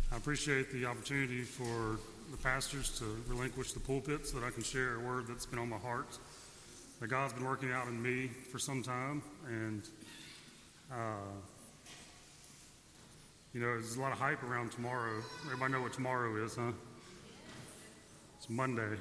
I appreciate the opportunity for the pastors to relinquish the pulpit so that I can share a word that's been on my heart, that God's been working out in me for some time. And, there's a lot of hype around tomorrow. Everybody know what tomorrow is, huh? It's Monday.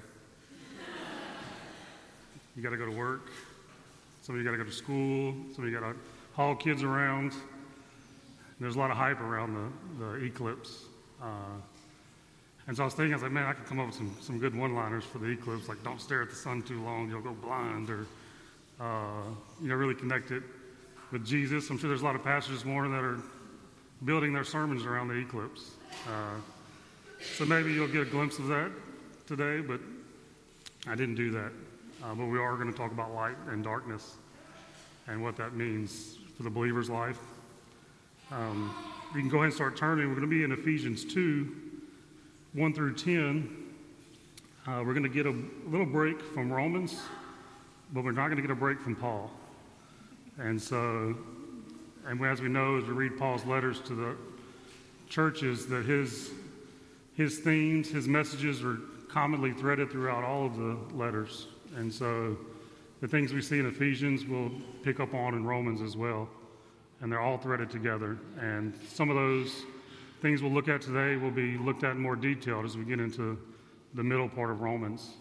You got to go to work. Some of you got to go to school. Some of you got to haul kids around. There's a lot of hype around the eclipse. And so I was like, man, I could come up with some good one-liners for the eclipse, like don't stare at the sun too long, you'll go blind, or, really connect it with Jesus. I'm sure there's a lot of pastors this morning that are building their sermons around the eclipse. So maybe you'll get a glimpse of that today, but I didn't do that. But we are going to talk about light and darkness and what that means for the believer's life. You can go ahead and start turning. We're going to be in Ephesians 2, 1 through 10. We're going to get a little break from Romans, but we're not going to get a break from Paul. And as we know, as we read Paul's letters to the churches, that his themes, his messages are commonly threaded throughout all of the letters. And so the things we see in Ephesians we'll pick up on in Romans as well. And they're all threaded together. And some of those things we'll look at today will be looked at in more detail as we get into the middle part of Romans.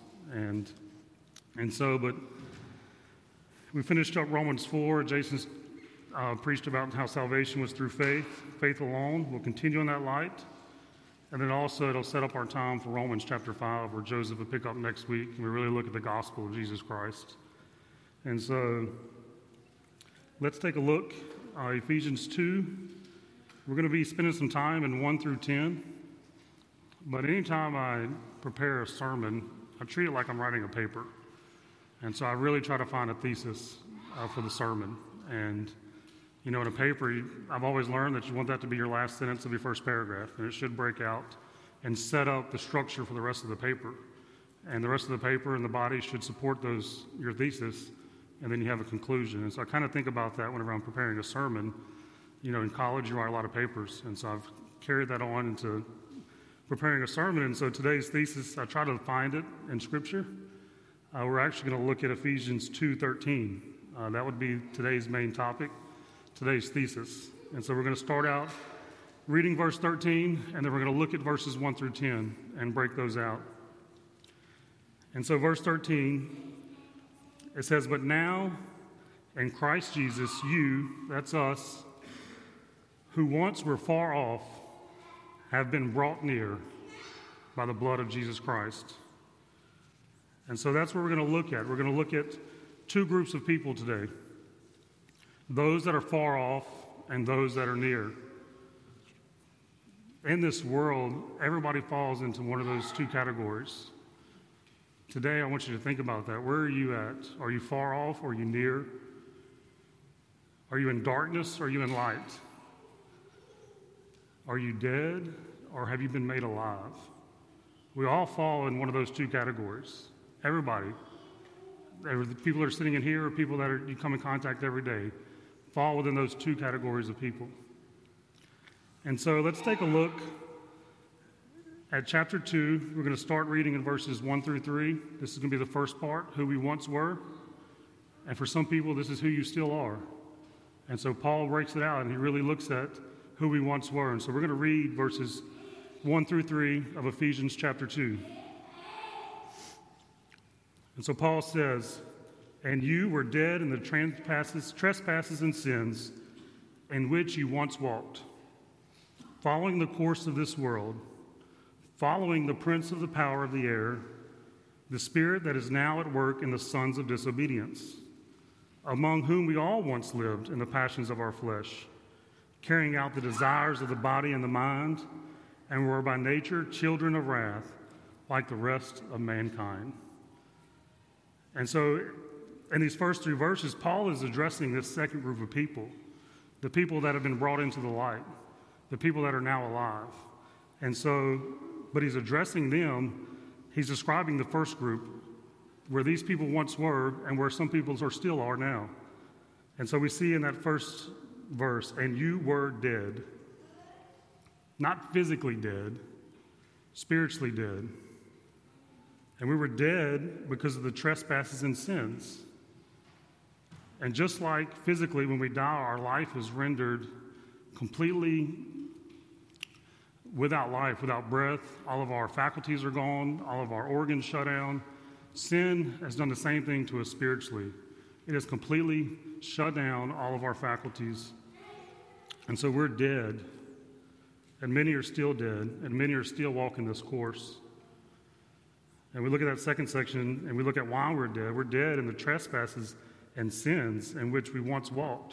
But we finished up Romans 4. Jason's preached about how salvation was through faith alone. We'll continue on that light. And then also it'll set up our time for Romans chapter 5, where Joseph will pick up next week, and we really look at the gospel of Jesus Christ. And so let's take a look. Ephesians 2. We're going to be spending some time in 1 through 10. But anytime I prepare a sermon, I treat it like I'm writing a paper. And so I really try to find a thesis for the sermon. And, in a paper, I've always learned that you want that to be your last sentence of your first paragraph. And it should break out and set up the structure for the rest of the paper. And the rest of the paper and the body should support your thesis. And then you have a conclusion. And so I kind of think about that whenever I'm preparing a sermon. In college, you write a lot of papers. And so I've carried that on into preparing a sermon. And so today's thesis, I try to find it in Scripture. We're actually going to look at Ephesians 2:13. That would be today's main topic, today's thesis. And so we're going to start out reading verse 13, and then we're going to look at verses 1 through 10 and break those out. And so verse 13, it says, "But now in Christ Jesus, you," that's us, "who once were far off, have been brought near by the blood of Jesus Christ." And so that's what we're going to look at. We're going to look at two groups of people today. Those that are far off and those that are near. In this world, everybody falls into one of those two categories. Today, I want you to think about that. Where are you at? Are you far off or are you near? Are you in darkness or are you in light? Are you dead or have you been made alive? We all fall in one of those two categories. Everybody. The people that are sitting in here or people that you come in contact every day fall within those two categories of people. And so let's take a look at chapter 2. We're going to start reading in verses 1 through 3. This is going to be the first part, who we once were. And for some people, this is who you still are. And so Paul breaks it out, and he really looks at who we once were. And so we're going to read verses 1 through 3 of Ephesians chapter 2. And so Paul says, "And you were dead in the trespasses and sins in which you once walked, following the course of this world, following the prince of the power of the air, the spirit that is now at work in the sons of disobedience, among whom we all once lived in the passions of our flesh, carrying out the desires of the body and the mind, and were by nature children of wrath, like the rest of mankind." And so in these first three verses, Paul is addressing this second group of people, the people that have been brought into the light, the people that are now alive. And so, but he's addressing them. He's describing the first group, where these people once were and where some people still are now. And so we see in that first verse, "And you were dead." not physically dead, spiritually dead. And we were dead because of the trespasses and sins. And just like physically, when we die, our life is rendered completely without life, without breath. All of our faculties are gone, all of our organs shut down. Sin has done the same thing to us spiritually. It has completely shut down all of our faculties. And so we're dead. And many are still dead, and many are still walking this course. And we look at that second section, and we look at why we're dead. We're dead in the trespasses and sins in which we once walked.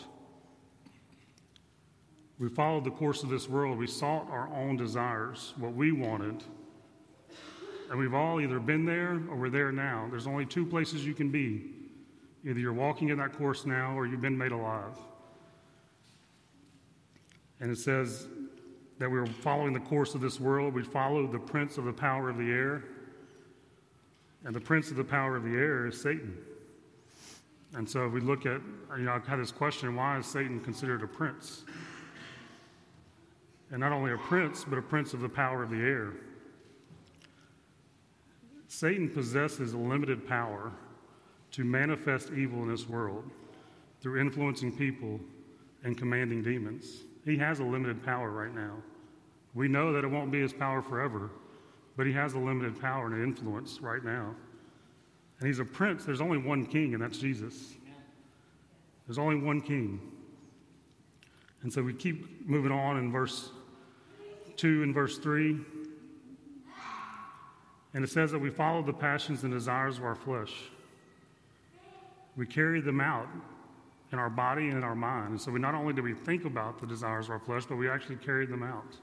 We followed the course of this world. We sought our own desires, what we wanted. And we've all either been there or we're there now. There's only two places you can be. Either you're walking in that course now or you've been made alive. And it says that we were following the course of this world. We followed the prince of the power of the air. And the prince of the power of the air is Satan. And so we look at, I've had this question, why is Satan considered a prince? And not only a prince, but a prince of the power of the air. Satan possesses a limited power to manifest evil in this world through influencing people and commanding demons. He has a limited power right now. We know that it won't be his power forever, but he has a limited power and influence right now. And he's a prince. There's only one king, and that's Jesus. There's only one king. And so we keep moving on in verse 2 and verse 3. And it says that we follow the passions and desires of our flesh. We carry them out in our body and in our mind. And so we not only do we think about the desires of our flesh, but we actually carry them out.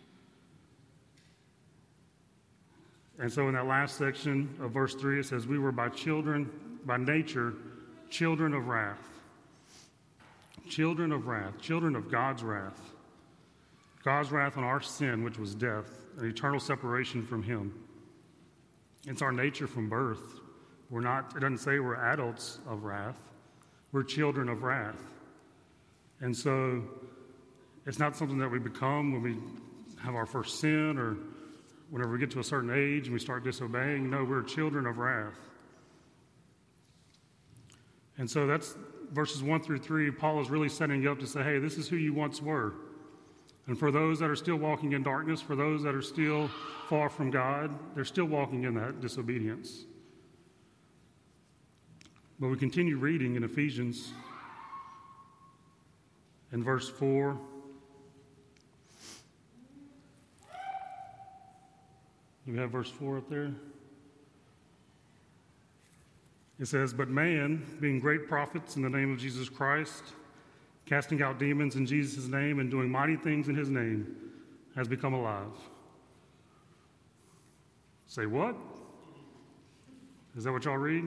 And so in that last section of verse 3, it says, we were by nature, children of wrath. Children of wrath, children of God's wrath. God's wrath on our sin, which was death, an eternal separation from him. It's our nature from birth. It doesn't say we're adults of wrath. We're children of wrath. And so it's not something that we become when we have our first sin or whenever we get to a certain age and we start disobeying. No, we're children of wrath. And so that's verses 1 through 3. Paul is really setting you up to say, hey, this is who you once were. And for those that are still walking in darkness, for those that are still far from God, they're still walking in that disobedience. But we continue reading in Ephesians in verse 4. Do we have verse 4 up there? It says, but man, being great prophets in the name of Jesus Christ, casting out demons in Jesus' name and doing mighty things in his name, has become alive. Say what? Is that what y'all read?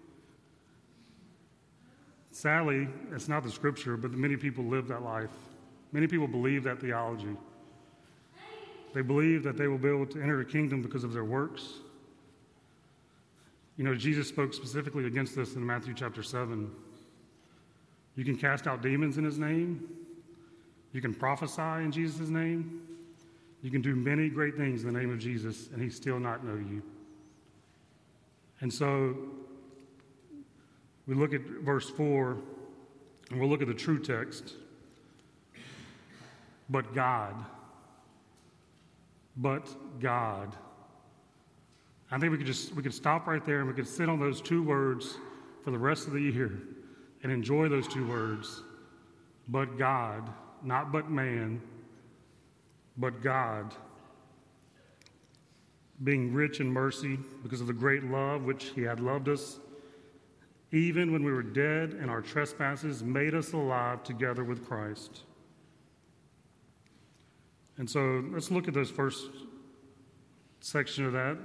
Sadly, it's not the scripture, but many people live that life. Many people believe that theology. They believe that they will be able to enter the kingdom because of their works. Jesus spoke specifically against this in Matthew chapter 7. You can cast out demons in his name. You can prophesy in Jesus' name. You can do many great things in the name of Jesus, and he still not know you. And so we look at verse 4, and we'll look at the true text. But God. I think we could stop right there and we could sit on those two words for the rest of the year and enjoy those two words. But God, not but man, but God, being rich in mercy because of the great love which he had loved us, even when we were dead in our trespasses, made us alive together with Christ. And so let's look at those first section of that.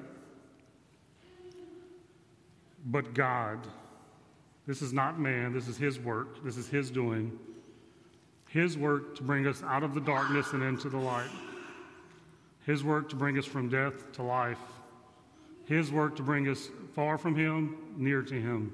But God, this is not man, this is his work, this is his doing. His work to bring us out of the darkness and into the light. His work to bring us from death to life. His work to bring us far from him, near to him.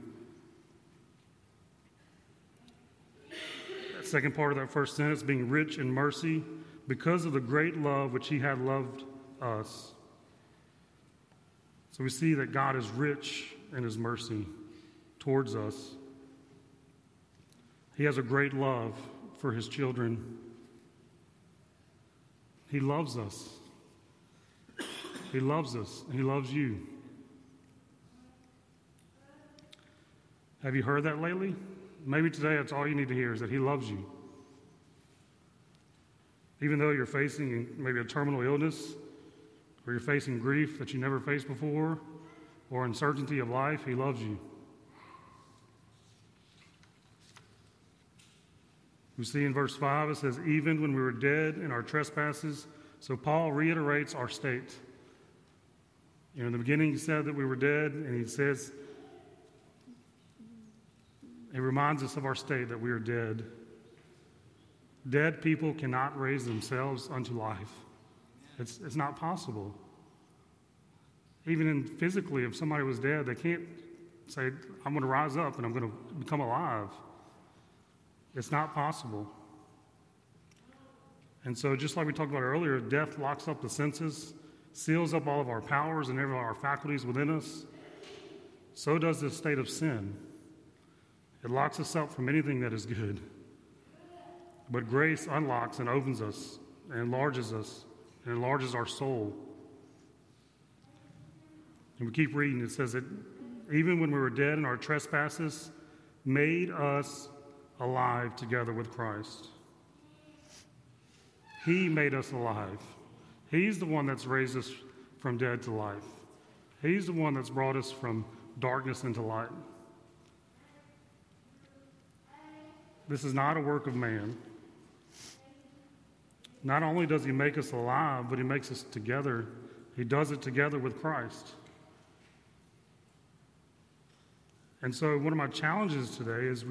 That second part of that first sentence, being rich in mercy because of the great love which he had loved us. So we see that God is rich in his mercy towards us. He has a great love for his children. He loves us. He loves us, and he loves you. Have you heard that lately? Maybe today that's all you need to hear is that he loves you. Even though you're facing maybe a terminal illness, or you're facing grief that you never faced before, or uncertainty of life, he loves you. We see in verse 5, it says, even when we were dead in our trespasses. So Paul reiterates our state. In the beginning he said that we were dead, and he says, it reminds us of our state that we are dead. Dead people cannot raise themselves unto life. It's not possible. Even physically, if somebody was dead, they can't say, I'm going to rise up and I'm going to become alive. It's not possible. And so just like we talked about earlier, death locks up the senses, seals up all of our powers and every of our faculties within us. So does the state of sin. It locks us up from anything that is good. But grace unlocks and opens us and enlarges us and enlarges our soul. And we keep reading. It says that even when we were dead in our trespasses, made us alive together with Christ. He made us alive. He's the one that's raised us from dead to life. He's the one that's brought us from darkness into light. This is not a work of man. Not only does he make us alive, but he makes us together. He does it together with Christ. And so one of my challenges today is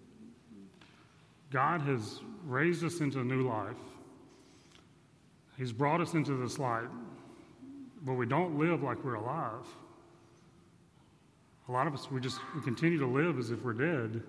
God has raised us into a new life. He's brought us into this light, but we don't live like we're alive. A lot of us, we continue to live as if we're dead.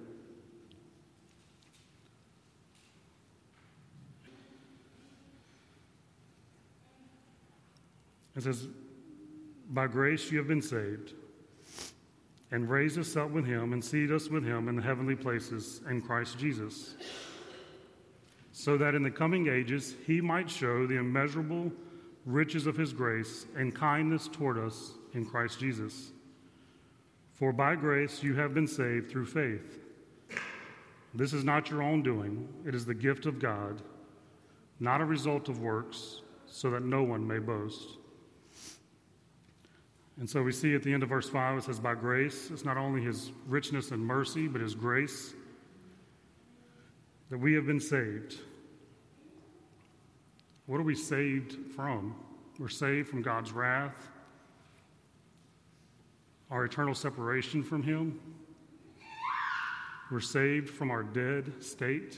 It says, by grace you have been saved, and raised us up with him, and seated us with him in the heavenly places in Christ Jesus, so that in the coming ages he might show the immeasurable riches of his grace and kindness toward us in Christ Jesus. For by grace you have been saved through faith. This is not your own doing. It is the gift of God, not a result of works, so that no one may boast. And so we see at the end of verse 5, it says, by grace, it's not only his richness and mercy, but his grace that we have been saved. What are we saved from? We're saved from God's wrath, our eternal separation from him. We're saved from our dead state.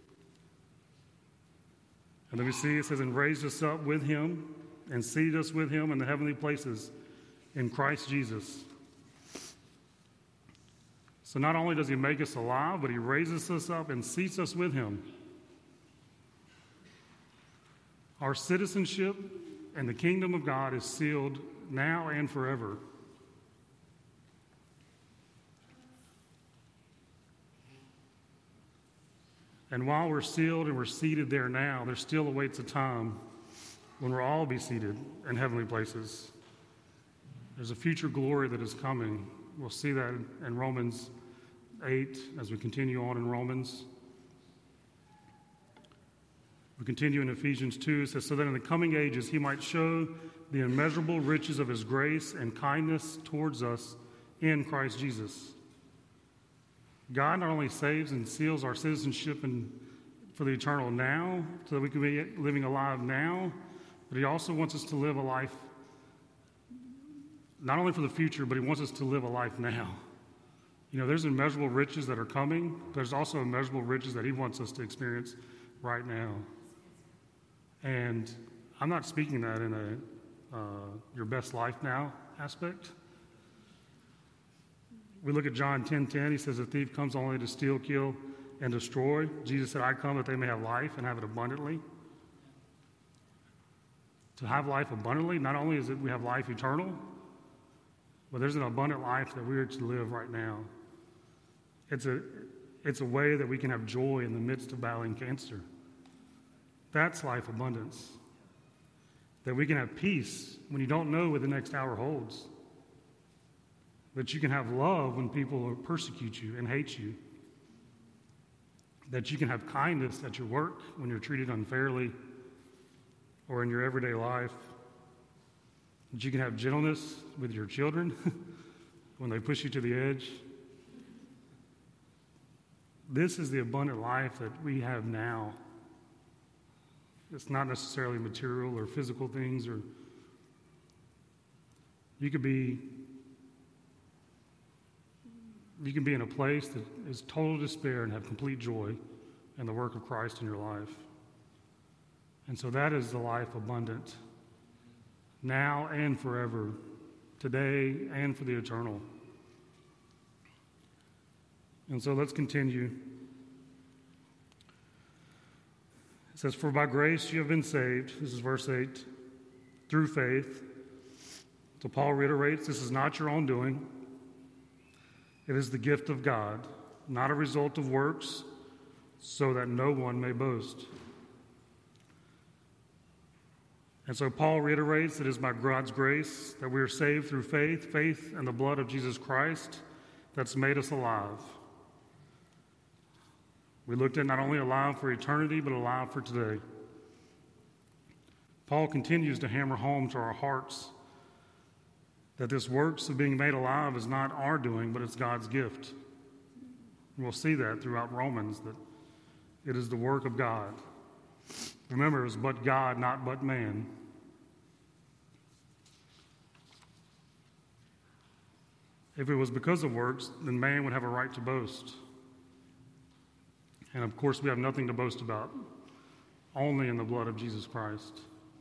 And then we see it says, and raised us up with him and seated us with him in the heavenly places in Christ Jesus. So not only does he make us alive, but he raises us up and seats us with him. Our citizenship in the kingdom of God is sealed now and forever. And while we're sealed and we're seated there now, there still awaits a time when we'll all be seated in heavenly places. There's a future glory that is coming. We'll see that in Romans 8 as we continue on in Romans. We continue in Ephesians 2. It says, so that in the coming ages he might show the immeasurable riches of his grace and kindness towards us in Christ Jesus. God not only saves and seals our citizenship for the eternal now, so that we can be living alive now, but he also wants us to live a life not only for the future, but he wants us to live a life now. There's immeasurable riches that are coming. There's also immeasurable riches that he wants us to experience right now. And I'm not speaking that in a your best life now aspect. We look at John 10:10. He says, the thief comes only to steal, kill, and destroy. Jesus said, I come that they may have life and have it abundantly. to have life abundantly, not only is it we have life eternal, but there's an abundant life that we are to live right now. It's a way that we can have joy in the midst of battling cancer. That's life abundance. That we can have peace when you don't know what the next hour holds. That you can have love when people persecute you and hate you. That you can have kindness at your work when you're treated unfairly or in your everyday life. That you can have gentleness with your children when they push you to the edge. This is the abundant life that we have now. It's not necessarily material or physical things, or you can be in a place that is total despair and have complete joy in the work of Christ in your life. And so that is the life abundant, now and forever, today and for the eternal. And so let's continue. It says, "For by grace you have been saved," this is verse 8, "through faith." So Paul reiterates, this is not your own doing. It is the gift of God, not a result of works, so that no one may boast. And so Paul reiterates that it is by God's grace that we are saved through faith in the blood of Jesus Christ that's made us alive. We looked at not only alive for eternity, but alive for today. Paul continues to hammer home to our hearts that this works of being made alive is not our doing, but it's God's gift. We'll see that throughout Romans, that it is the work of God. Remember, it was but God, not but man. If it was because of works, then man would have a right to boast. And of course, we have nothing to boast about, only in the blood of Jesus Christ.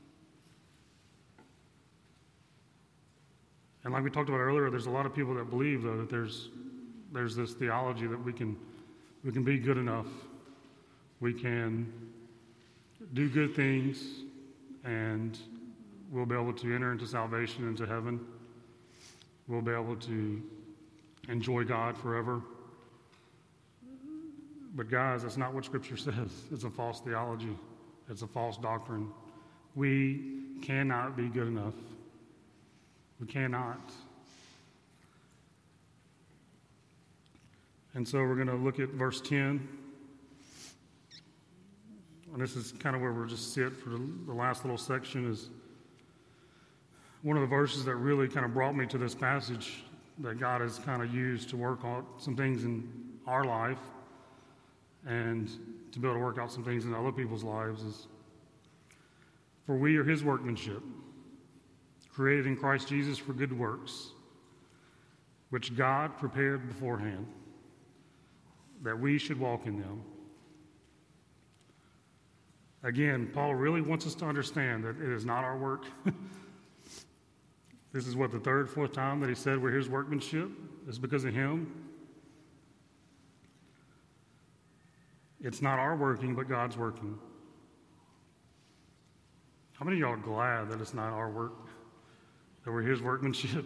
And like we talked about earlier, there's a lot of people that believe, though, that there's this theology that we can be good enough. We can do good things, and we'll be able to enter into salvation, into heaven. We'll be able to enjoy God forever. But guys, that's not what Scripture says. It's a false theology. It's a false doctrine. We cannot be good enough. We cannot. And so we're going to look at verse 10. And this is kind of where we'll just sit for the last little section. Is one of the verses that really kind of brought me to this passage that God has kind of used to work on some things in our life and to be able to work out some things in other people's lives is, "For we are his workmanship, created in Christ Jesus for good works, which God prepared beforehand, that we should walk in them." Again, Paul really wants us to understand that it is not our work. This is what, the third, fourth time that he said we're his workmanship? It's because of him. It's not our working, but God's working. How many of y'all are glad that it's not our work, that we're his workmanship?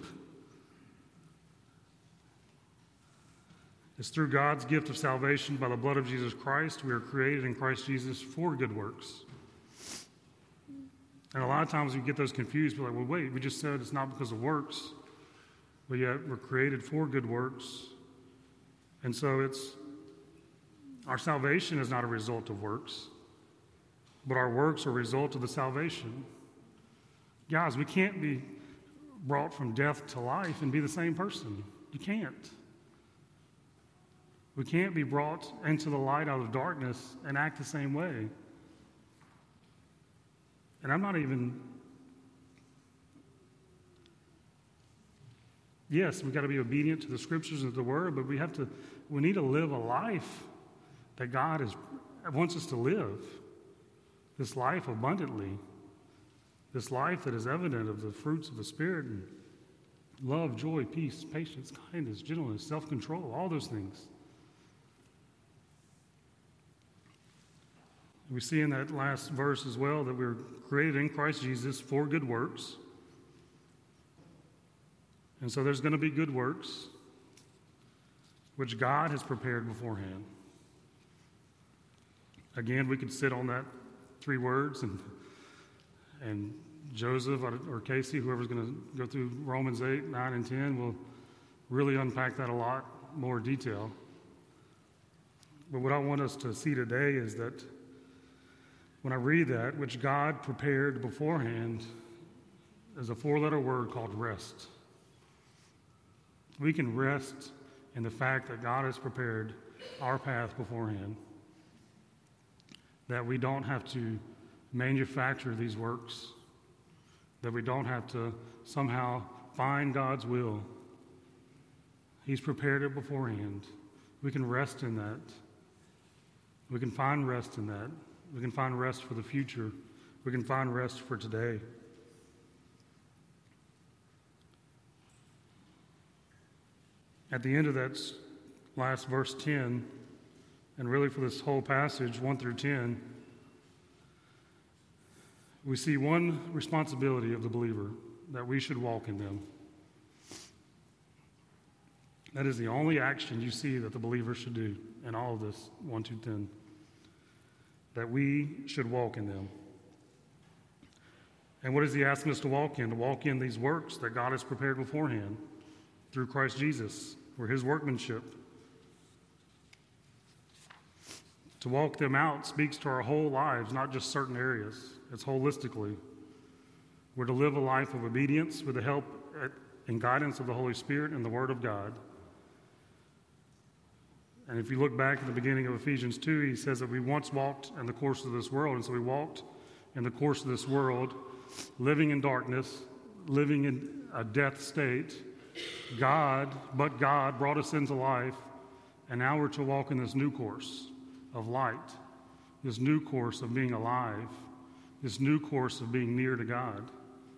It's through God's gift of salvation by the blood of Jesus Christ. We are created in Christ Jesus for good works. And a lot of times we get those confused. We're like, well, wait, we just said it's not because of works, but yet we're created for good works. And so our salvation is not a result of works, but our works are a result of the salvation. Guys, we can't be brought from death to life and be the same person. You can't. We can't be brought into the light out of darkness and act the same way. And I'm not even... Yes, we've got to be obedient to the Scriptures and the Word, but we need to live a life that God wants us to live. This life abundantly. This life that is evident of the fruits of the Spirit and love, joy, peace, patience, kindness, gentleness, self-control, all those things. We see in that last verse as well that we're created in Christ Jesus for good works. And so there's going to be good works, which God has prepared beforehand. Again, we could sit on that 3 words, and Joseph or Casey, whoever's going to go through Romans 8, 9, and 10, will really unpack that a lot more detail. But what I want us to see today is that when I read that, which God prepared beforehand, is a 4-letter word called rest. We can rest in the fact that God has prepared our path beforehand, that we don't have to manufacture these works, that we don't have to somehow find God's will. He's prepared it beforehand. We can rest in that. We can find rest in that. We can find rest for the future. We can find rest for today. At the end of that last verse 10, and really for this whole passage, 1 through 10, we see one responsibility of the believer, that we should walk in them. That is the only action you see that the believer should do in all of this, 1 through 10. That we should walk in them. And what is he asking us to walk in? To walk in these works that God has prepared beforehand through Christ Jesus. We're his workmanship. To walk them out speaks to our whole lives, not just certain areas. It's holistically. We're to live a life of obedience with the help and guidance of the Holy Spirit and the Word of God. And if you look back at the beginning of Ephesians 2, he says that we once walked in the course of this world. And so we walked in the course of this world, living in darkness, living in a death state. But God brought us into life, and now we're to walk in this new course of light, this new course of being alive, this new course of being near to God.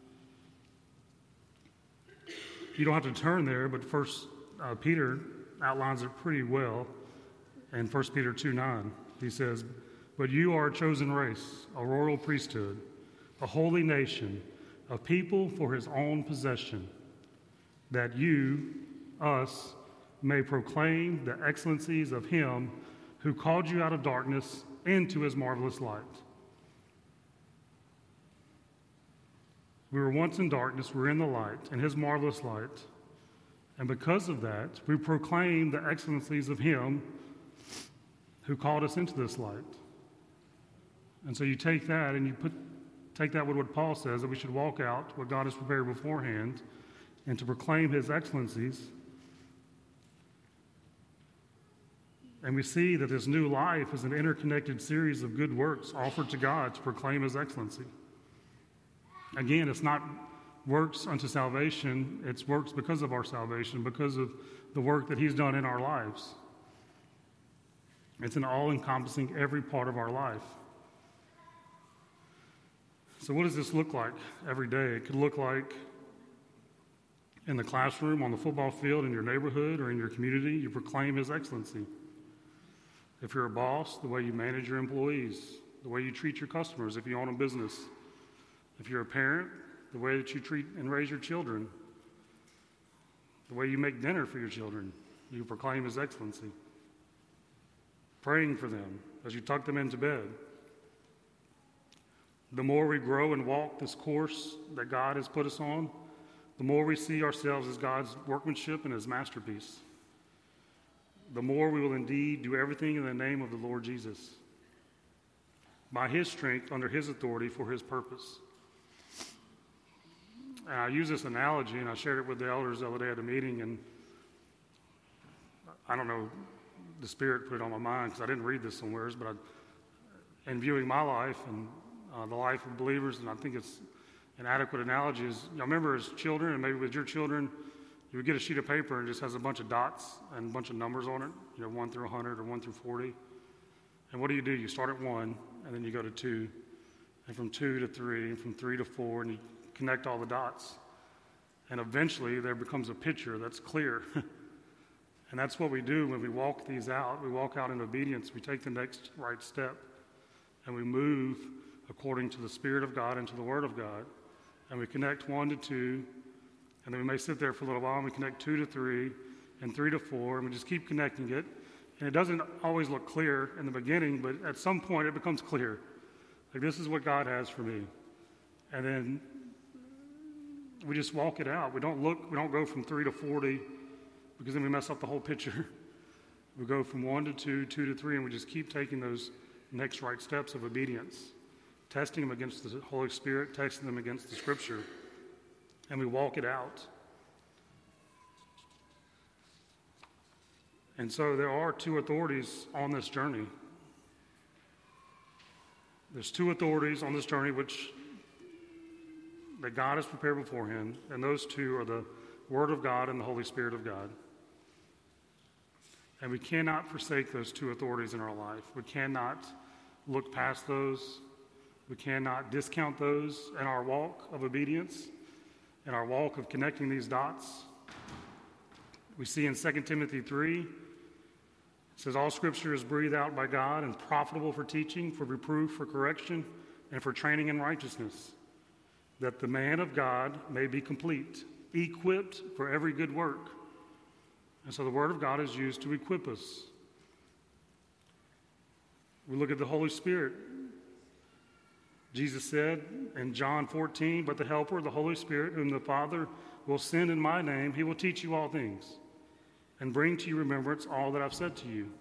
You don't have to turn there, but First Peter outlines it pretty well in 1 Peter 2:9. He says, "But you are a chosen race, a royal priesthood, a holy nation, a people for his own possession, that you, us, may proclaim the excellencies of him who called you out of darkness into his marvelous light." We were once in darkness, we're in the light, in his marvelous light. And because of that, we proclaim the excellencies of him who called us into this light. And so you take that and you take that with what Paul says, that we should walk out what God has prepared beforehand and to proclaim his excellencies. And we see that this new life is an interconnected series of good works offered to God to proclaim his excellency. Again, it's not works unto salvation, it's works because of our salvation, because of the work that he's done in our lives. It's an all-encompassing every part of our life. So what does this look like every day? It could look like in the classroom, on the football field, in your neighborhood, or in your community, you proclaim his excellency. If you're a boss, the way you manage your employees, the way you treat your customers if you own a business. If you're a parent, the way that you treat and raise your children, the way you make dinner for your children, you proclaim his excellency. Praying for them as you tuck them into bed. The more we grow and walk this course that God has put us on, the more we see ourselves as God's workmanship and his masterpiece. The more we will indeed do everything in the name of the Lord Jesus, by his strength, under his authority, for his purpose. And I use this analogy, and I shared it with the elders the other day at a meeting, and I don't know, the Spirit put it on my mind because I didn't read this somewhere, but in viewing my life and the life of believers, and I think it's an adequate analogy, is, you know, remember as children, and maybe with your children, you would get a sheet of paper and it just has a bunch of dots and a bunch of numbers on it, 1 through 100 or 1 through 40. And what do? You start at 1, and then you go to 2, and from 2 to 3, and from 3 to 4, and you connect all the dots. And eventually there becomes a picture that's clear. And that's what we do when we walk these out. We walk out in obedience. We take the next right step. and we move according to the Spirit of God and to the Word of God. And we connect 1 to 2, and then we may sit there for a little while, and we connect 2 to 3, and 3 to 4, and we just keep connecting it. And it doesn't always look clear in the beginning, but at some point it becomes clear. Like, this is what God has for me. And then we just walk it out. We don't go from 3 to 40, because then we mess up the whole picture. We go from 1 to 2, 2 to 3, and we just keep taking those next right steps of obedience, testing them against the Holy Spirit, testing them against the Scripture, and we walk it out. And so there are 2 authorities on this journey. There's 2 authorities on this journey that God has prepared beforehand, and those 2 are the Word of God and the Holy Spirit of God. And we cannot forsake those 2 authorities in our life. We cannot look past those. We cannot discount those in our walk of obedience, in our walk of connecting these dots. We see in 2 Timothy 3, it says, all Scripture is breathed out by God and profitable for teaching, for reproof, for correction, and for training in righteousness, that the man of God may be complete, equipped for every good work. And so the Word of God is used to equip us. We look at the Holy Spirit. Jesus said in John 14, but the Helper, the Holy Spirit, whom the Father will send in my name, he will teach you all things and bring to your remembrance all that I've said to you.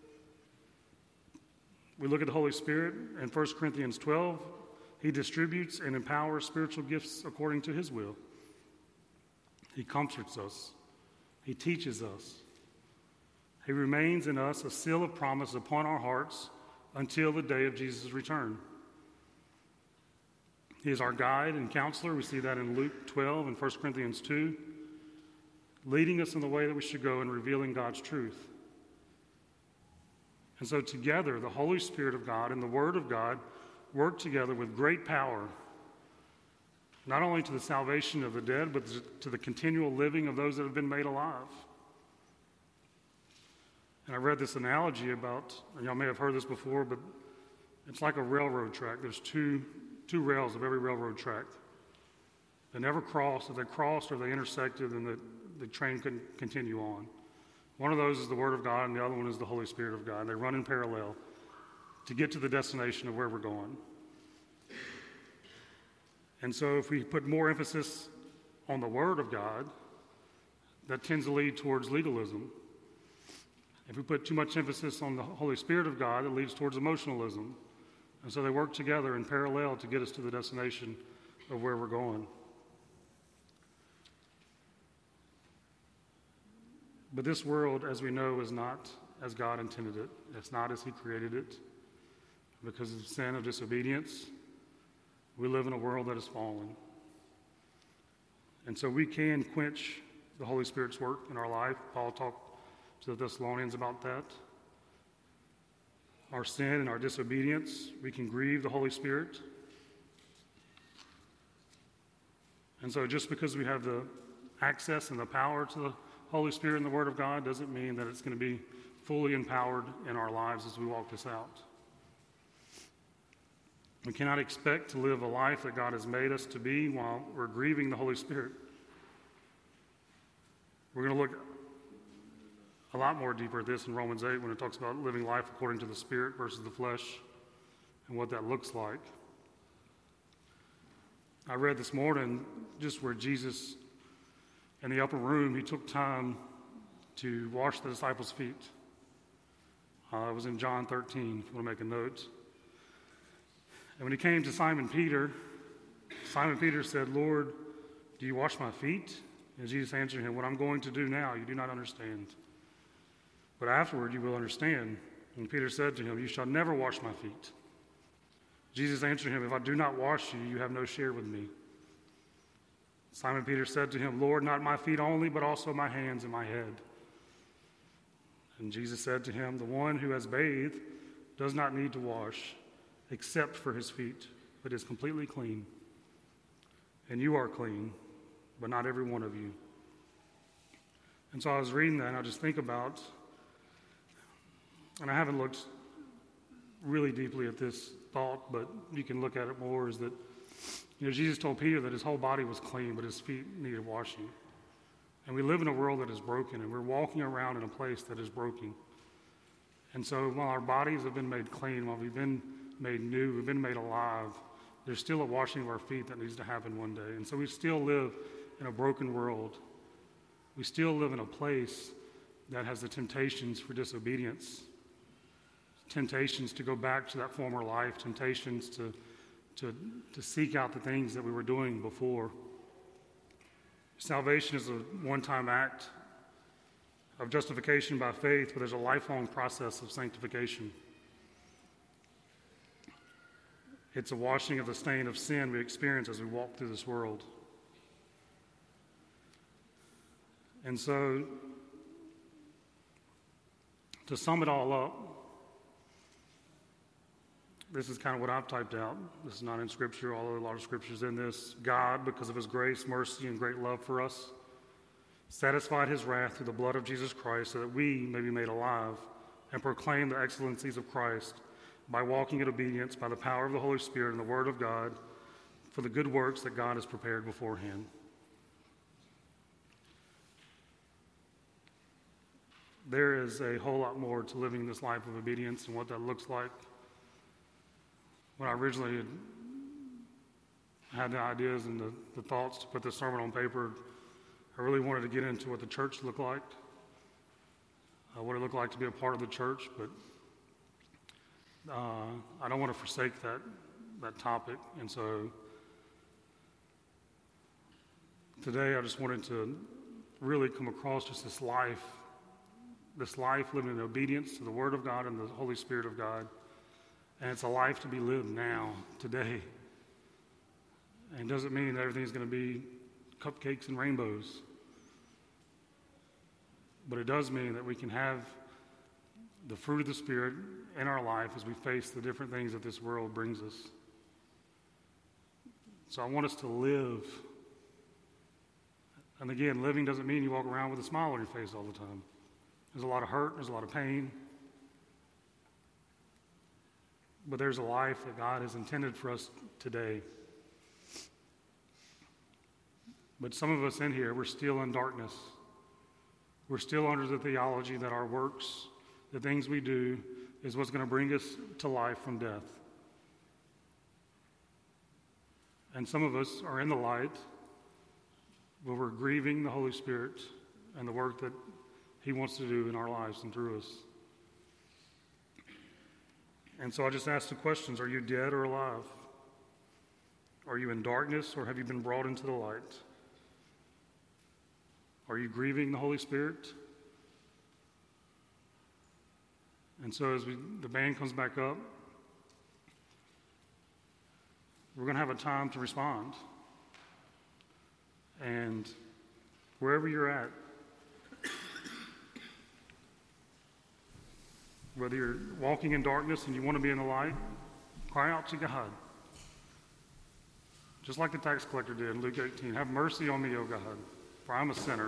We look at the Holy Spirit in 1 Corinthians 12. He distributes and empowers spiritual gifts according to his will. He comforts us. He teaches us. He remains in us a seal of promise upon our hearts until the day of Jesus' return. He is our guide and counselor. We see that in Luke 12 and 1 Corinthians 2, leading us in the way that we should go and revealing God's truth. And so together, the Holy Spirit of God and the Word of God work together with great power, not only to the salvation of the dead, but to the continual living of those that have been made alive. And I read this analogy about, and y'all may have heard this before, but it's like a railroad track. There's two rails of every railroad track. They never cross. If they crossed or they intersected, then the train couldn't continue on. One of those is the Word of God, and the other one is the Holy Spirit of God. They run in parallel to get to the destination of where we're going. And so if we put more emphasis on the Word of God, that tends to lead towards legalism. If we put too much emphasis on the Holy Spirit of God, it leads towards emotionalism. And so they work together in parallel to get us to the destination of where we're going. But this world, as we know, is not as God intended it. It's not as he created it. Because of the sin of disobedience, we live in a world that is fallen. And so we can quench the Holy Spirit's work in our life. Paul talked to the Thessalonians about that. Our sin and our disobedience, we can grieve the Holy Spirit. And so just because we have the access and the power to the Holy Spirit and the Word of God doesn't mean that it's going to be fully empowered in our lives as we walk this out. We cannot expect to live a life that God has made us to be while we're grieving the Holy Spirit. We're going to look a lot more deeper at this in Romans 8 when it talks about living life according to the Spirit versus the flesh and what that looks like. I read this morning just where Jesus, in the upper room, he took time to wash the disciples' feet. It was in John 13, if you want to make a note. And when he came to Simon Peter said, "Lord, do you wash my feet?" And Jesus answered him, "What I'm going to do now, you do not understand. But afterward you will understand." And Peter said to him, "You shall never wash my feet." Jesus answered him, "If I do not wash you, you have no share with me." Simon Peter said to him, "Lord, not my feet only, but also my hands and my head." And Jesus said to him, "The one who has bathed does not need to wash, except for his feet, but is completely clean. And you are clean, but not every one of you." And so I was reading that, and I just think about, and I haven't looked really deeply at this thought, but you can look at it more, is that, Jesus told Peter that his whole body was clean, but his feet needed washing. And we live in a world that is broken, and we're walking around in a place that is broken. And so while our bodies have been made clean, while we've been made new, we've been made alive, there's still a washing of our feet that needs to happen one day. And so we still live in a broken world. We still live in a place that has the temptations for disobedience, temptations to go back to that former life, temptations to seek out the things that we were doing before. Salvation is a one-time act of justification by faith, but there's a lifelong process of sanctification. It's a washing of the stain of sin we experience as we walk through this world. And so, to sum it all up, this is kind of what I've typed out. This is not in Scripture, although a lot of Scripture is in this. God, because of his grace, mercy, and great love for us, satisfied his wrath through the blood of Jesus Christ so that we may be made alive and proclaim the excellencies of Christ by walking in obedience by the power of the Holy Spirit and the Word of God for the good works that God has prepared beforehand. There is a whole lot more to living this life of obedience and what that looks like. When I originally had the ideas and the thoughts to put this sermon on paper, I really wanted to get into what the church looked like, what it looked like to be a part of the church, but I don't want to forsake that topic. And so today I just wanted to really come across just this life living in obedience to the Word of God and the Holy Spirit of God. And it's a life to be lived now, today. And it doesn't mean that everything's going to be cupcakes and rainbows. But it does mean that we can have the fruit of the Spirit in our life as we face the different things that this world brings us. So I want us to live. And again, living doesn't mean you walk around with a smile on your face all the time. There's a lot of hurt, there's a lot of pain. But there's a life that God has intended for us today. But some of us in here, we're still in darkness. We're still under the theology that our works, the things we do, is what's going to bring us to life from death. And some of us are in the light, but we're grieving the Holy Spirit and the work that he wants to do in our lives and through us. And so I just ask the questions: are you dead or alive? Are you in darkness or have you been brought into the light? Are you grieving the Holy Spirit? And so as the band comes back up, we're going to have a time to respond. And wherever you're at, whether you're walking in darkness and you want to be in the light, cry out to God. Just like the tax collector did in Luke 18, have mercy on me, O God, for I'm a sinner.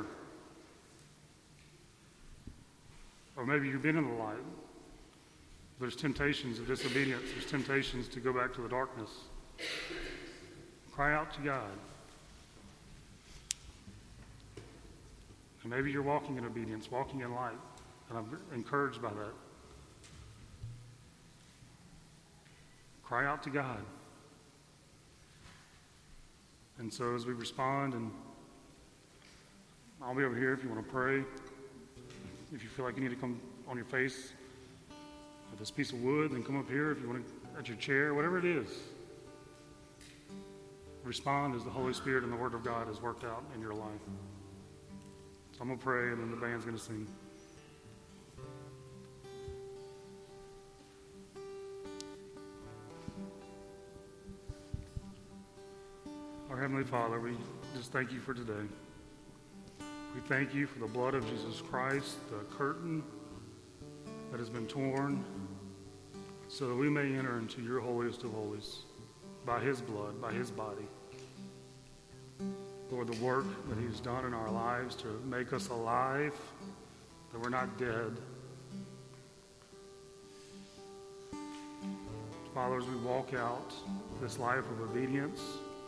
Or maybe you've been in the light. There's temptations of disobedience. There's temptations to go back to the darkness. Cry out to God. And maybe you're walking in obedience, walking in light, and I'm encouraged by that. Cry out to God. And so as we respond, and I'll be over here if you want to pray. If you feel like you need to come on your face with this piece of wood, then come up here. If you want to, at your chair, whatever it is. Respond as the Holy Spirit and the Word of God has worked out in your life. So I'm going to pray, and then the band's going to sing. Our Heavenly Father, we just thank you for today. We thank you for the blood of Jesus Christ, the curtain that has been torn, so that we may enter into your holiest of holies by his blood, by his body. Lord, the work that he's done in our lives to make us alive, that we're not dead. Father, as we walk out this life of obedience,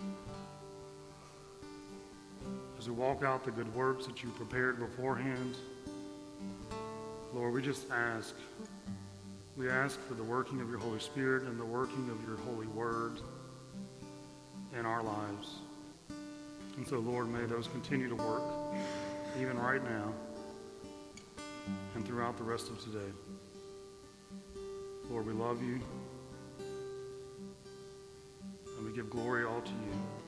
as we walk out the good works that you prepared beforehand, Lord, we just ask. We ask for the working of your Holy Spirit and the working of your holy word in our lives. And so, Lord, may those continue to work even right now and throughout the rest of today. Lord, we love you, and we give glory all to you.